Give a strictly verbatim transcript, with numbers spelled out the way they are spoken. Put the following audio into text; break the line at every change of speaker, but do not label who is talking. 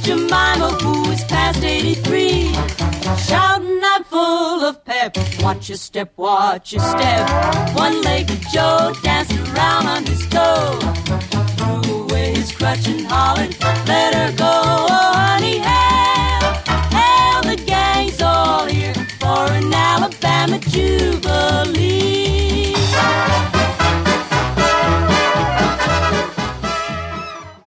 Jemima, who is past eighty-three, shouting out full of pep, watch your step, watch your step. One-legged Joe danced around on his toe, threw away his crutch and hollered, let her go. Oh, honey, hail, hail, the gang's all here for an Alabama jubilee.